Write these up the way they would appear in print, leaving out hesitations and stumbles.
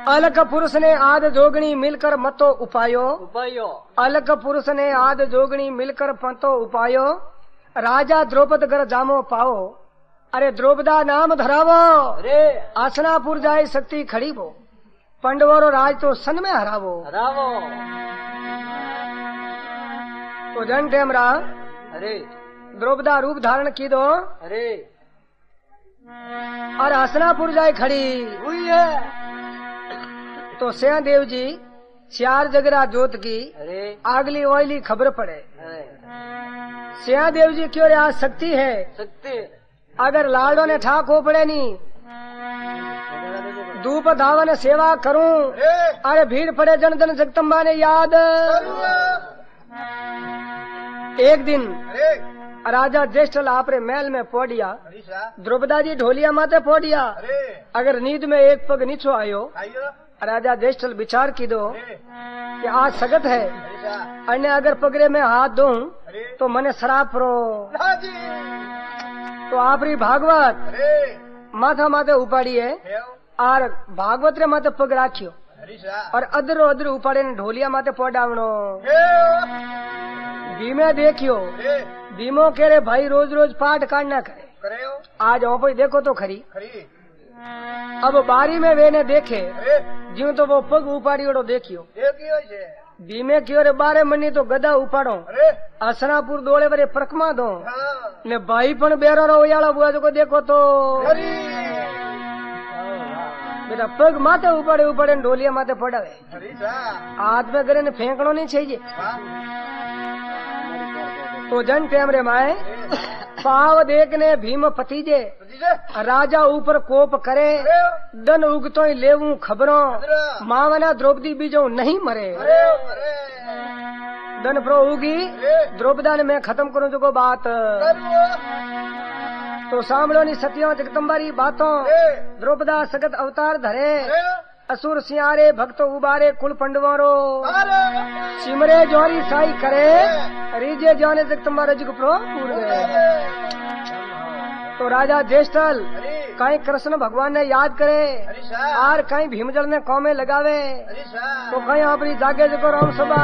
अलग पुरुष ने आद जोगणी मिलकर मतो उपायो अलग पुरुष ने आद जोगणी मिलकर मतो उपायो राजा द्रौपद घर जामो पाओ अरे द्रौपदा नाम धरावो आसनापुर जाए शक्ति खड़ी वो पंडवों राज तो सन में हरावो तो जन टेमरा अरे द्रौपदा रूप धारण की दो अरे और हसनापुर जाए खड़ी हुई है तो सियादेव जी चार जगरा जोत की अरे आगली ओइली खबर पड़े अरे सियादेव जी क्यों आज शक्ति है सकते अगर लाडो ने ठाक हो पड़े नी धूप धावन सेवा करूं अरे भीड़ पड़े जन जन जगदम्बा ने याद एक दिन राजा ज्येष्ठल आपरे महल में पोडिया द्रौपदा जी ढोलिया माते पोडिया अगर नींद में एक पग नीचो आयो राजा ज्येष्ठल विचार की दो कि आज सगत है अन्य अगर पगड़े में हाथ दूं तो मने शराब रो तो आपरी भागवत माथा माथे उपाड़ी है और भागवत रे माथे पग राखियो और अदरो अदर उपाड़े ने ढोलिया माथे पोडावणो धीमे देखियो धीमो कह रे भाई रोज रोज पाठ काटना करे आज हो भाई देखो तो खरी अब बारी में वेने देखे जीव तो वो पग उपाड़ी ओडो देखियो धीमे क्यों रे बारे मनी तो गदा उपाड़ो असनापुर दोड़े वरे प्रकमा दो ने भाई पण बेरो रो याला बुआ जो देखो तो बेटा पग माथे उपाड़े उपाड़े ढोलिया माथे पड़ावे हाथ में करे ने फेंकनो नहीं चाहिए तो जन टेमरे माए पाव देखने भीम पतीजे राजा ऊपर कोप करे दन उगतो ही लेवू खबरों मावना द्रौपदी बीजो नहीं मरे दन प्रो उगी द्रौपदा ने मैं खत्म करूं जो बात तो सामलो नी सतियों जगदम्बारी बातों द्रौपदा सगत अवतार धरे असुर सियारे भक्त उबारे कुल पंडवारो सिमरे जोरी साई करे रीजे जाने जगदम्बा रज गुप्रो पूर गए तो राजा ज्येष्ठल कहीं कृष्ण भगवान ने याद करे और कहीं भीमजल ने कौमे लगावे तो कहीं अपनी जागे जो राम सभा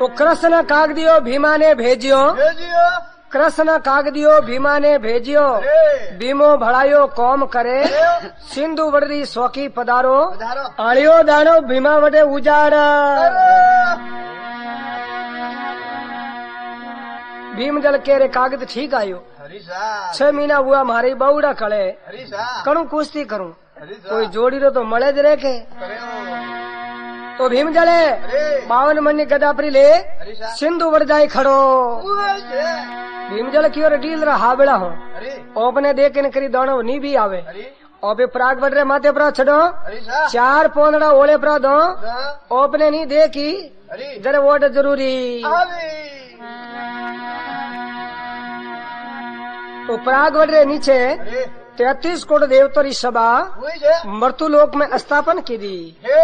तो कृष्ण कागदियो भीमा ने भेजियो कृष्ण कागदियो भीमा ने भेजियो भीमो भड़ायो कौम करे सिंधु वडरी सोकी पधारो आलियो दानो भीमा वडे उजाड़ भीम जल के रे कागज ठीक आयो 6 महीना हुआ मारी बहुड़ा कले करूं कुश्ती करूं कोई जोड़ी रो तो मले ज रे के तो भीम जले 52 मन गदा परी ले सिंधु वड़ जाए खड़ो भीम जल की ओर डील रहा बेड़ा हो ओपने देख न करी दोनों नी भी आवे ओपे प्राग बढ़ रहे माथे पर छड़ो 4 पोंदड़ा ओले पर दो ओपने नी देखी जरे वोट जरूरी तो प्राग बढ़ रहे नीचे 33 कोट देवतरी सभा मृत्युलोक में स्थापन की दी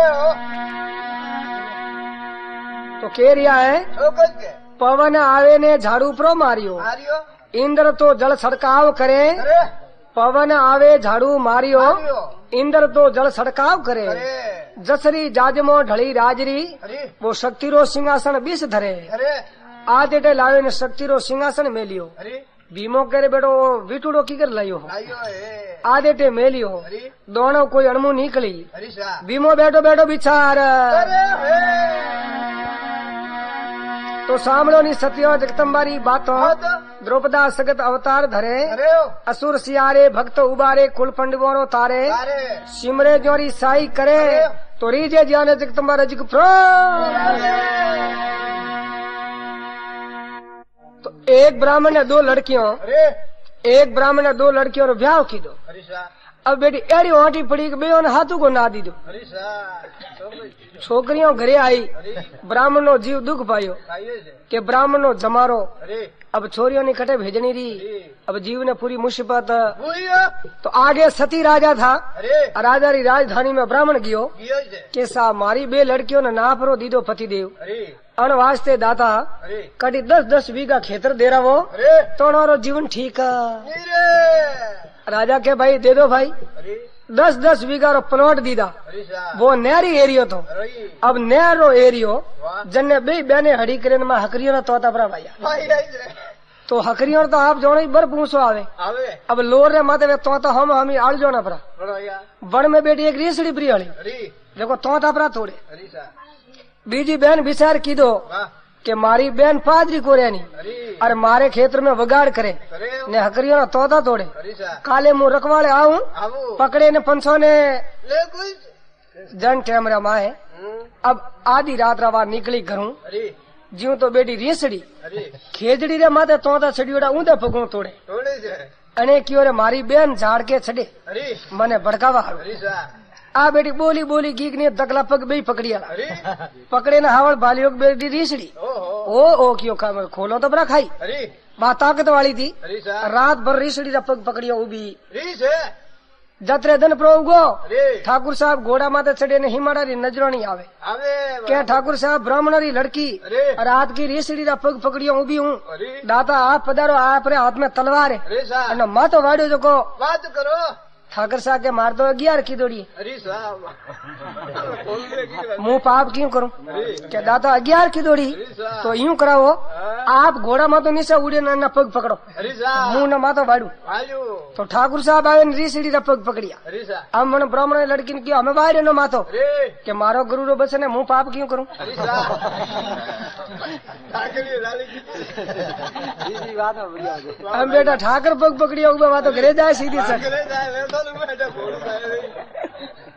तो कह रिया है पवन आवे ने झाड़ू प्रो मारियो इंद्र तो जल छड़काव करे पवन आवे झाड़ू मारियो इंद्र तो जल छड़काव करे जसरी जाजमो ढली राजरी वो शक्ति रो सिंहासन 20 धरे आधे लावे ने शक्ति रो सिंहासन में लियो भीमो करे बेटो विटूडो की कर लायो आधे टे मेलियो दोनों कोई अणमु निकली भीमो बैठो बैठो बिचार तो सामलो नी सत्यो जगदम्बारी बातों द्रौपदा सगत अवतार धरे असुर सियारे भक्त उबारे कुल पंडवों तारे सिमरे जोरी साई करे तो रीजे ज्ञान जगदम्बा रजिक प्रो तो एक ब्राह्मण ने 2 लड़कियों एक ब्राह्मण ने 2 लड़कियों रो ब्याह की दो अब बेटी एड़ी वाटी पड़ी कि बेओ ने हाथू को ना दी दो छोकरियों घरे आई ब्राह्मण नो जीव दुख पायो के ब्राह्मण नो जमारो अब छोरियों ने कटे भेजनी री अब जीव ने पूरी मुसीबत तो आगे सती राजा था राजा री राजधानी में ब्राह्मण गियो के सा मारी 2 लड़कियों ने ना परो दीदो पतिदेव अण वास्ते दाता कटी 10-10 बीघा खेतर दे रहा वो तो जीवन ठीक राजा के भाई दे दो भाई 10-10 बीघा रो प्लॉट दीदा वो नहरी एरियो तो अब नहरो एरियो जन्ने बे बहने हड़ी करे में हकरियों तोता भरा भाई तो हकरियों तो आप जोड़ो बर पूछो आवे अब लोर रे माते वे तोता हम आल जोना परा बड़ में बेटी एक रीसड़ी प्रियली देखो तोता परा तोड़े बीजी बहन विचार की दो कि मारी बहन पादरी को रहनी और मारे क्षेत्र में वगाड़ करे ने हकरियों ना तोता तोड़े काले मुंह रखवाले आऊं पकड़े ने 500 ने जन कैमरा माए अब आधी रात रवा निकली घरूं जीव तो बेटी रीसड़ी खेजड़ी रे माते तोता छड़ियोड़ा ऊंधे पगों तोड़े अने की ओरे मारी बहन झाड़ के छड़े मने भड़कावा आ बेटी बोली बोली गीक ने दकला पग बे पकड़िया पकड़े न हावड़ बालियो बेटी रीसड़ी ओ क्यों खोलो तो बड़ा खाई बात ताकत वाली थी रात भर रीसड़ी रा पग पकड़ियो उबी जतरे दिन प्रोगो ठाकुर साहब घोड़ा माते चढ़े ने हिमाड़ा री नजरो नहीं आवे क्या ठाकुर साहब ब्राह्मण री लड़की रात की रीसड़ी रा पग पकड़ियो उबी हूँ दाता आप पधारो आप रे हाथ में तलवार है मातो वाड़ियो जो को बात करो ठाकर साहब के मार दो 11 की दौड़ी मुंह पाप क्यों करूं क्या दादा 11 की दौड़ी तो यूं कराओ आप घोड़ा मातो नीचे उड़े न पग पकड़ो मुंह न मातो बाड़ू तो ठाकुर साहब आवे रीसड़ी रा पग पकड़िया हम मन ब्राह्मण लड़की ने हमें बाहर न मातो के मारो गुरु रो बचने मुंह पाप क्यों करूं हम बेटा ठाकर पग पकड़िया बात घरे जाए सीधी सर